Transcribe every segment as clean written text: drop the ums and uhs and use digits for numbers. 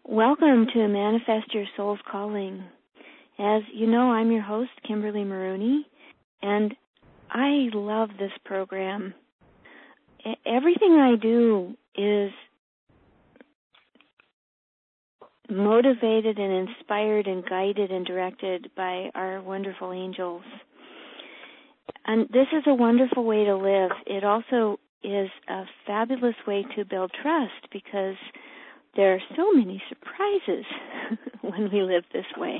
Welcome to Manifest Your Soul's Calling. As you know, I'm your host, Kimberly Maroney, and I love this program. Everything I do is motivated and inspired and guided and directed by our wonderful angels. And this is a wonderful way to live. It also is a fabulous way to build trust because there are so many surprises when we live this way.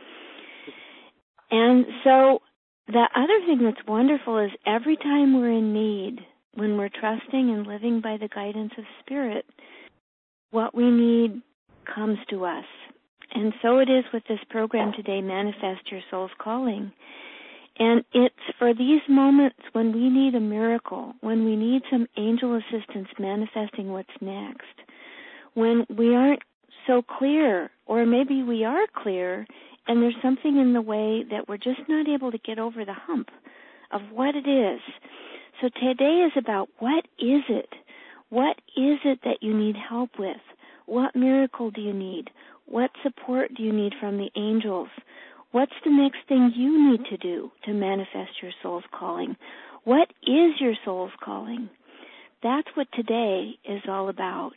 And so the other thing that's wonderful is every time we're in need, when we're trusting and living by the guidance of Spirit, what we need comes to us. And so it is with this program today, Manifest Your Soul's Calling. And it's for these moments when we need a miracle, when we need some angel assistance manifesting what's next, when we aren't so clear, or maybe we are clear, and there's something in the way that we're just not able to get over the hump of what it is. So today is about what is it? What is it that you need help with? What miracle do you need? What support do you need from the angels? What's the next thing you need to do to manifest your soul's calling? What is your soul's calling? That's what today is all about.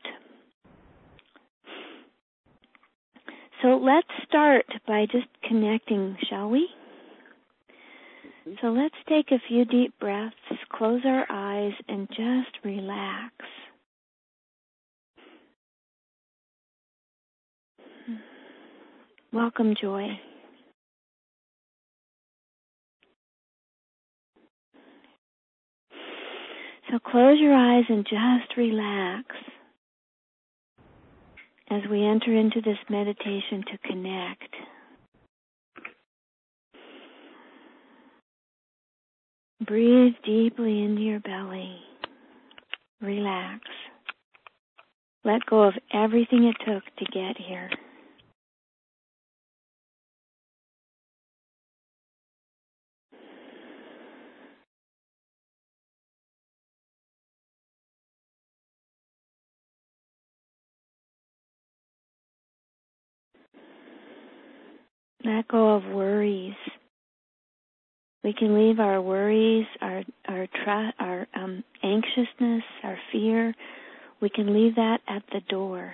So let's start by just connecting, shall we? So let's take a few deep breaths, close our eyes, and just relax. Welcome, Joy. So close your eyes and just relax as we enter into this meditation to connect. Breathe deeply into your belly. Relax. Let go of everything it took to get here. Let go of worries. We can leave our worries, our anxiousness, our fear. We can leave that at the door.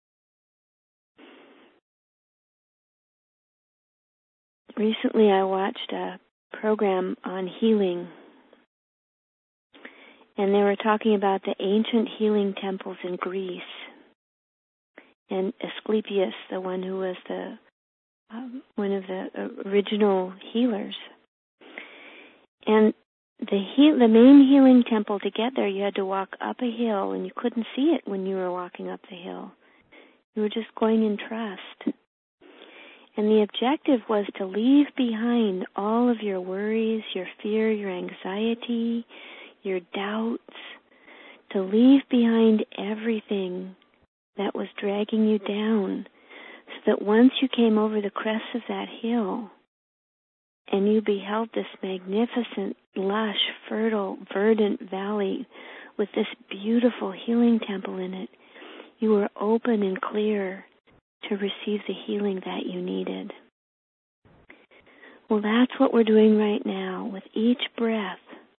Recently, I watched a program on healing, and they were talking about the ancient healing temples in Greece, and Asclepius, the one who was one of the original healers. And the main healing temple, to get there, you had to walk up a hill, and you couldn't see it when you were walking up the hill. You were just going in trust. And the objective was to leave behind all of your worries, your fear, your anxiety, your doubts, to leave behind everything that was dragging you down, so that once you came over the crest of that hill and you beheld this magnificent, lush, fertile, verdant valley with this beautiful healing temple in it, you were open and clear to receive the healing that you needed. Well, that's what we're doing right now with each breath,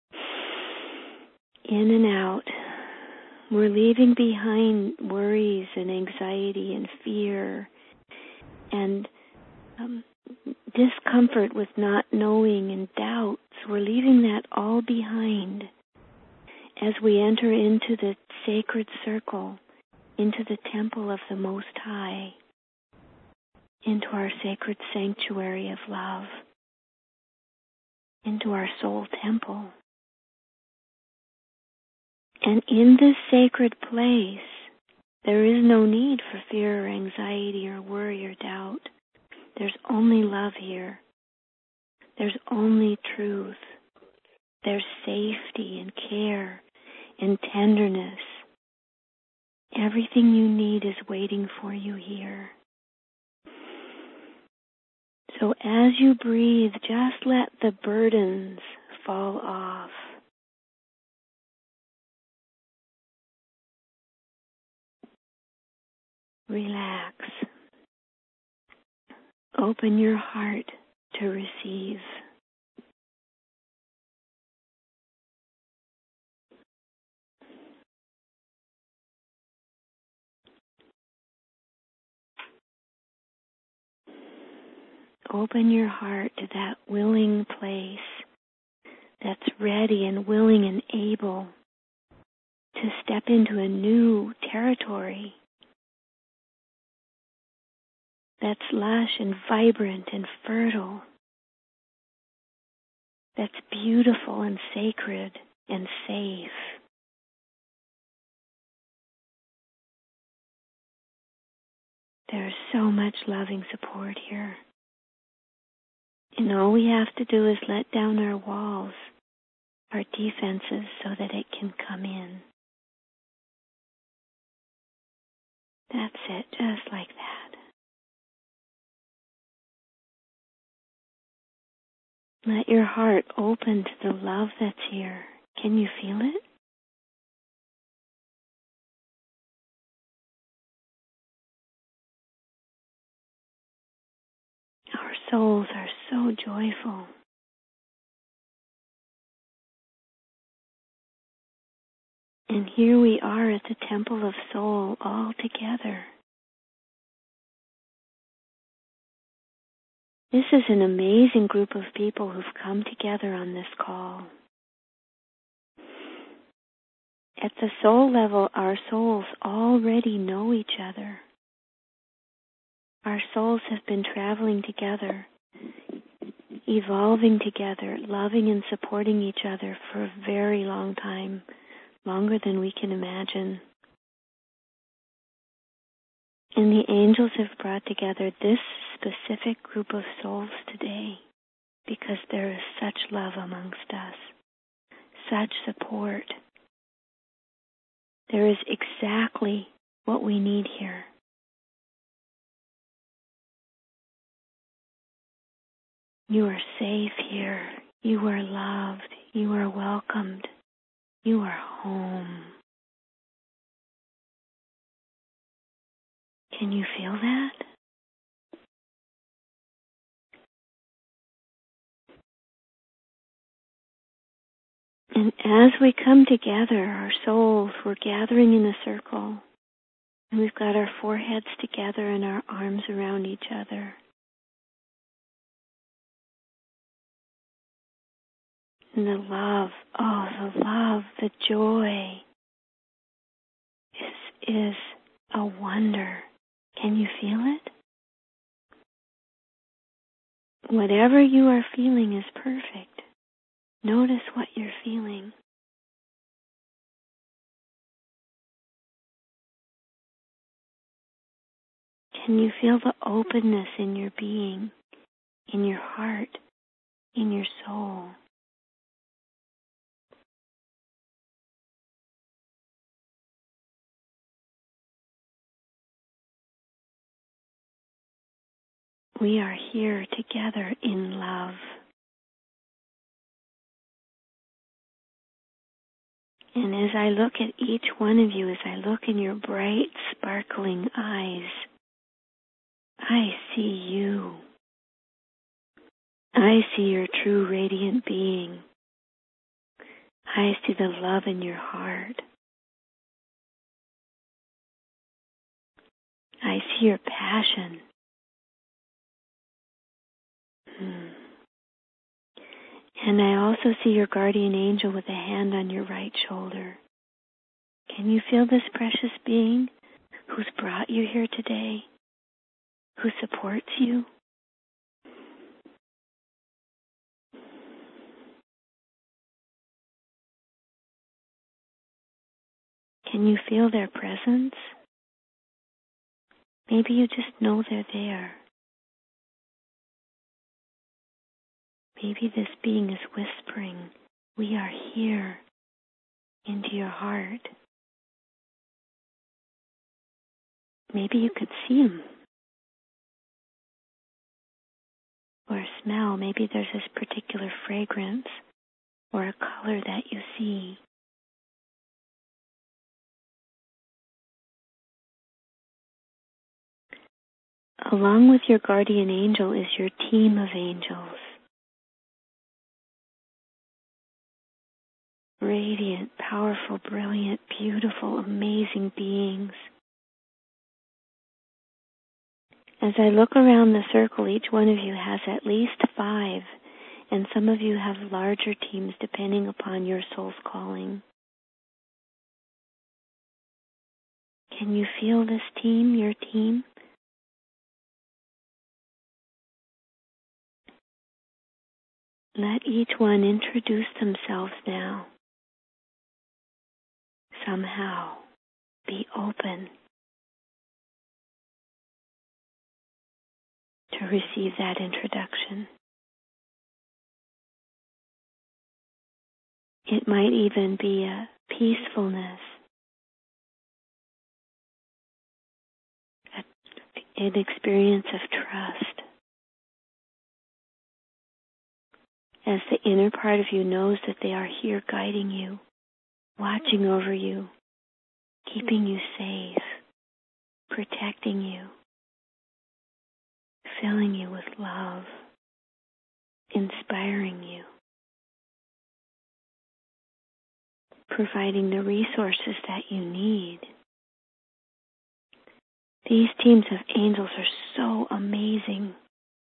in and out. We're leaving behind worries and anxiety and fear and discomfort with not knowing and doubts. We're leaving that all behind as we enter into the sacred circle, into the temple of the Most High, into our sacred sanctuary of love, into our soul temple. And in this sacred place, there is no need for fear or anxiety or worry or doubt. There's only love here. There's only truth. There's safety and care and tenderness. Everything you need is waiting for you here. So as you breathe, just let the burdens fall off. relax. Open your heart to receive. Open your heart to that willing place that's ready and willing and able to step into a new territory that's lush and vibrant and fertile, that's beautiful and sacred and safe. There's so much loving support here. And all we have to do is let down our walls, our defenses, so that it can come in. That's it, just like that. Let your heart open to the love that's here. Can you feel it? Our souls are so joyful. And here we are at the Temple of Soul all together. This is an amazing group of people who've come together on this call. At the soul level, our souls already know each other. Our souls have been traveling together, evolving together, loving and supporting each other for a very long time, longer than we can imagine. And the angels have brought together this specific group of souls today because there is such love amongst us, such support. There is exactly what we need here. You are safe here. You are loved. You are welcomed. You are home. Can you feel that? And as we come together, our souls, we're gathering in a circle. And we've got our foreheads together and our arms around each other. And the love, the joy is a wonder. Can you feel it? Whatever you are feeling is perfect. Notice what you're feeling. Can you feel the openness in your being, in your heart, in your soul? We are here together in love. And as I look at each one of you, as I look in your bright, sparkling eyes, I see you. I see your true radiant being. I see the love in your heart. I see your passion. And I also see your guardian angel with a hand on your right shoulder. Can you feel this precious being who's brought you here today, who supports you? Can you feel their presence? Maybe you just know they're there. Maybe this being is whispering, "We are here," into your heart. Maybe you could see him. Or smell. Maybe there's this particular fragrance or a color that you see. along with your guardian angel is your team of angels. Radiant, powerful, brilliant, beautiful, amazing beings. As I look around the circle, each one of you has at least 5, and some of you have larger teams depending upon your soul's calling. Can you feel this team, your team? Let each one introduce themselves now. Somehow, be open to receive that introduction. It might even be a peacefulness, an experience of trust. As the inner part of you knows that they are here guiding you, watching over you, keeping you safe, protecting you, filling you with love, inspiring you, providing the resources that you need. These teams of angels are so amazing.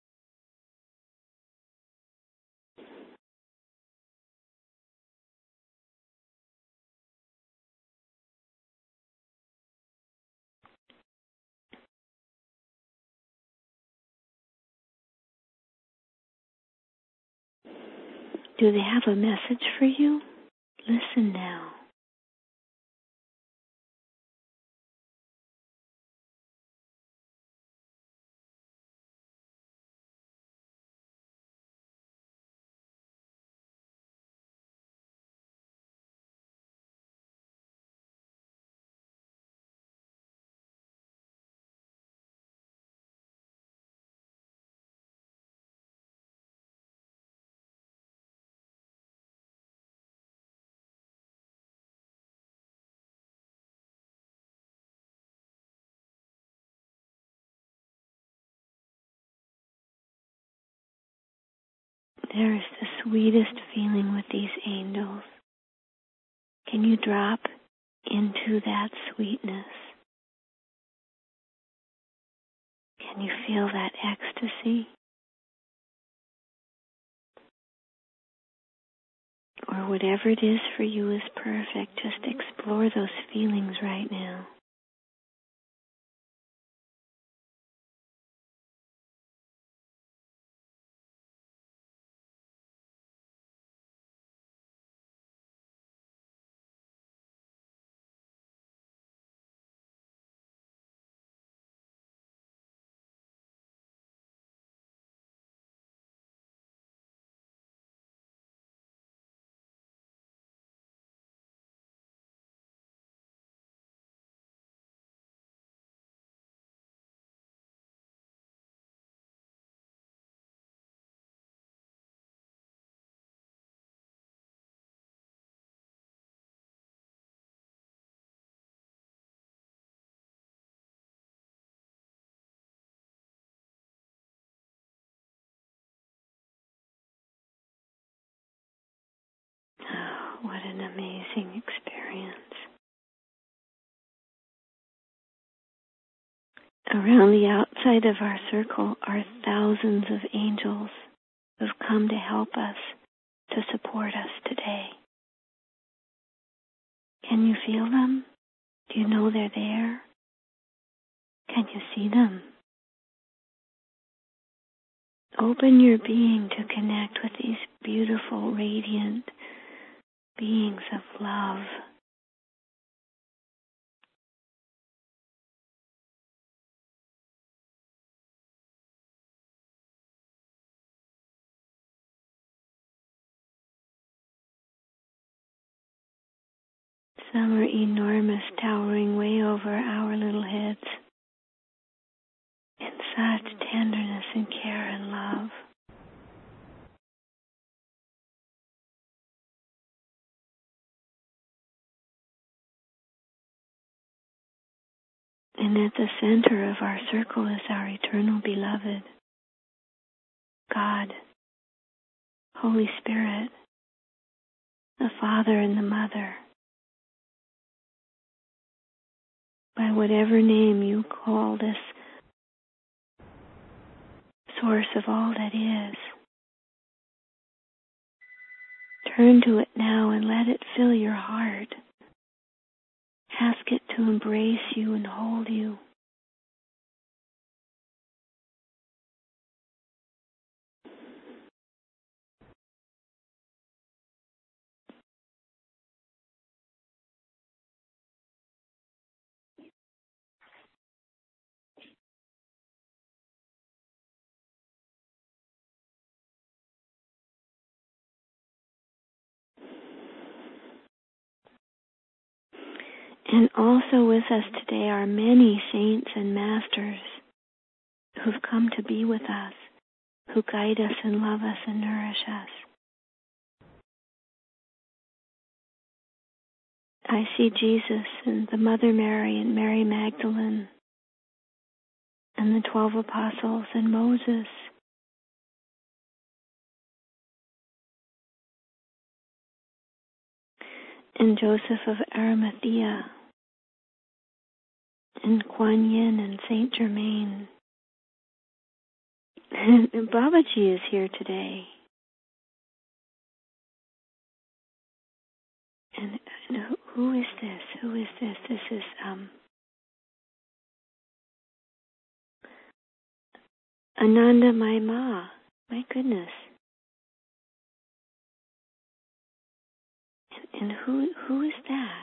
Do they have a message for you? Listen now. There is the sweetest feeling with these angels. Can you drop into that sweetness? Can you feel that ecstasy? Or whatever it is for you is perfect. Just explore those feelings right now. Oh, what an amazing experience. Around the outside of our circle are thousands of angels who have come to help us, to support us today. Can you feel them? Do you know they're there? Can you see them? Open your being to connect with these beautiful, radiant beings of love. Some are enormous, towering way over our little heads, in such tenderness and care and love. And at the center of our circle is our eternal beloved, God, Holy Spirit, the Father and the Mother. By whatever name you call this source of all that is, turn to it now and let it fill your heart. Ask it to embrace you and hold you. And also with us today are many saints and masters who've come to be with us, who guide us and love us and nourish us. I see Jesus and the Mother Mary and Mary Magdalene and the 12 apostles and Moses. And Joseph of Arimathea and Kuan Yin and Saint Germain. And Babaji is here today. And who is this? Who is this? This is Ananda Mai Ma. My goodness. And who is that?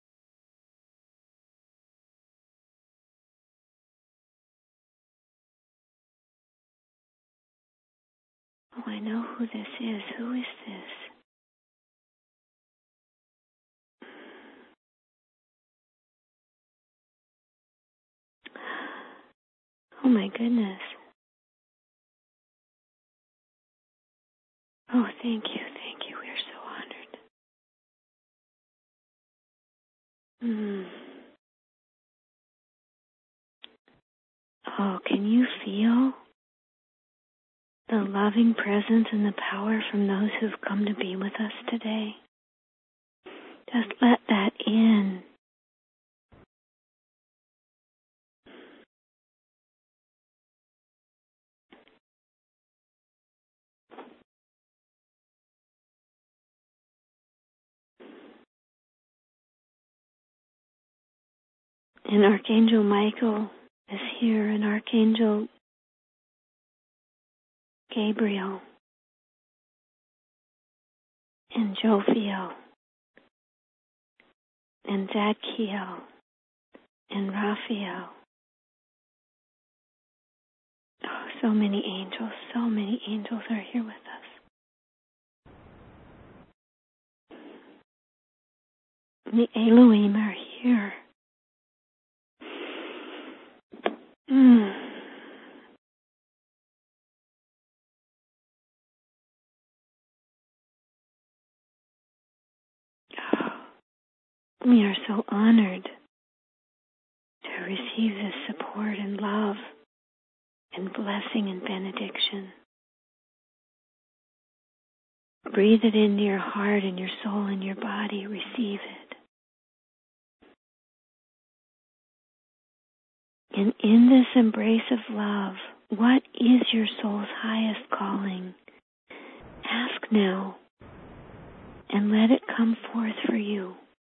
Oh, I know who this is. Who is this? Oh my goodness. Oh, thank you, thank you. We're so honored. Oh, can you feel the loving presence and the power from those who've come to be with us today? Just let that in. And Archangel Michael is here, and Archangel Gabriel, and Jophiel, and Zadkiel, and Raphael. Oh, so many angels are here with us. The Elohim are here. We are so honored to receive this support and love and blessing and benediction. Breathe it into your heart and your soul and your body. Receive it. And in this embrace of love, what is your soul's highest calling? Ask now and let it come forth for you.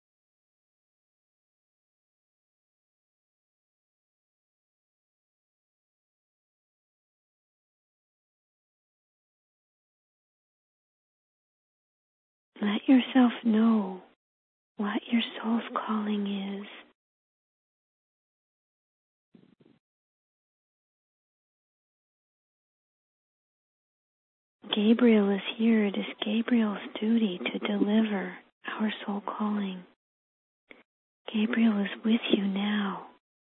Let yourself know what your soul's calling is. Gabriel is here. It is Gabriel's duty to deliver our soul calling. Gabriel is with you now.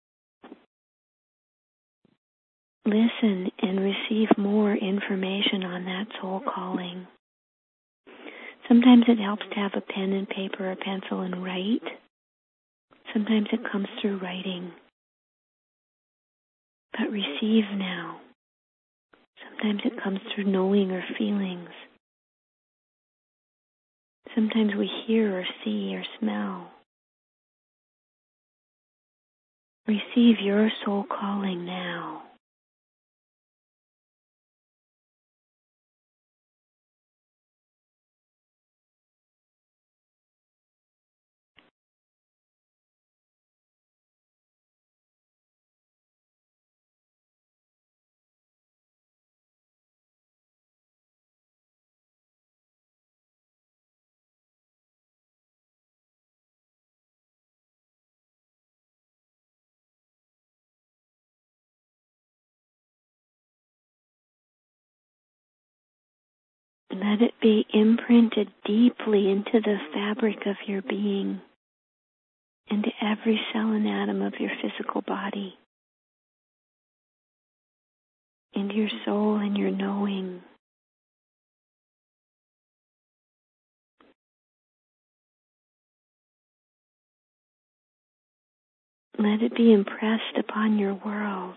Listen and receive more information on that soul calling. Sometimes it helps to have a pen and paper or pencil and write. Sometimes it comes through writing. but receive now. Sometimes it comes through knowing or feelings. Sometimes we hear or see or smell. Receive your soul calling now. Let it be imprinted deeply into the fabric of your being, into every cell and atom of your physical body, into your soul and your knowing. Let it be impressed upon your world.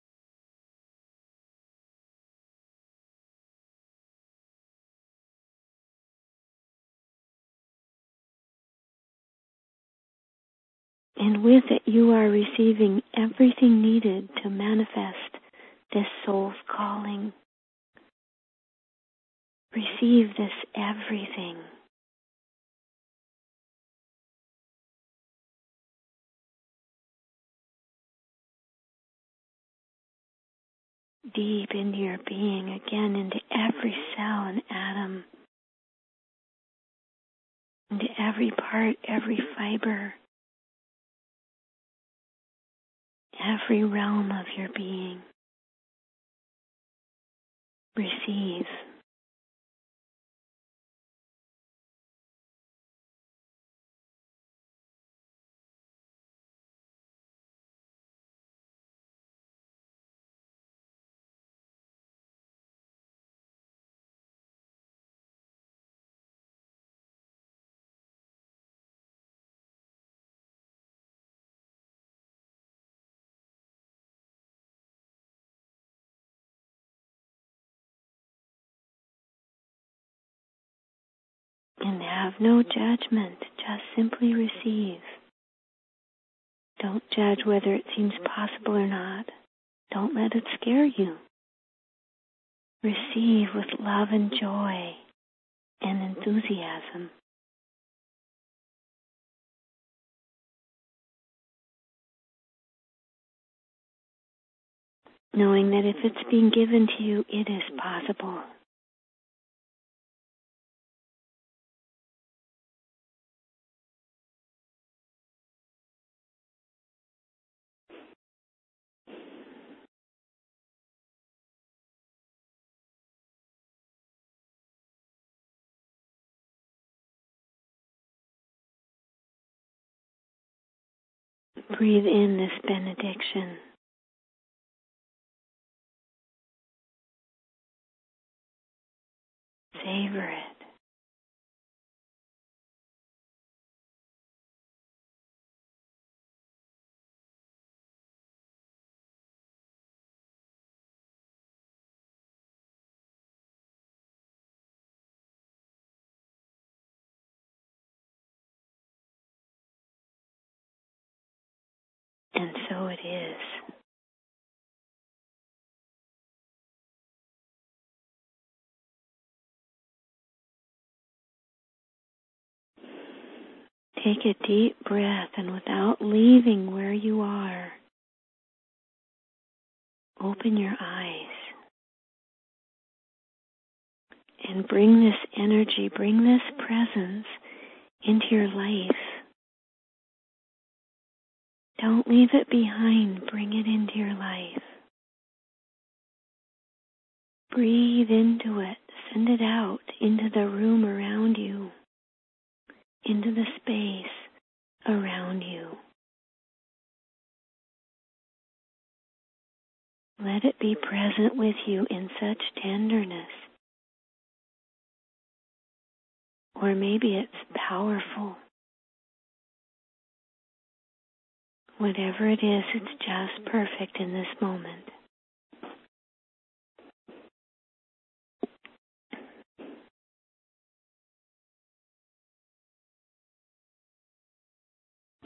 And with it, you are receiving everything needed to manifest this soul's calling. Receive this everything. Deep into your being, again into every cell and atom, into every part, every fiber, every realm of your being. Receive. And have no judgment, just simply receive. Don't judge whether it seems possible or not. Don't let it scare you. Receive with love and joy and enthusiasm. Knowing that if it's being given to you, it is possible. Breathe in this benediction. Savor it. And so it is. Take a deep breath, and without leaving where you are, open your eyes and bring this energy, bring this presence into your life. Don't leave it behind. Bring it into your life. Breathe into it. Send it out into the room around you, into the space around you. Let it be present with you in such tenderness. Or maybe it's powerful. Whatever it is, it's just perfect in this moment.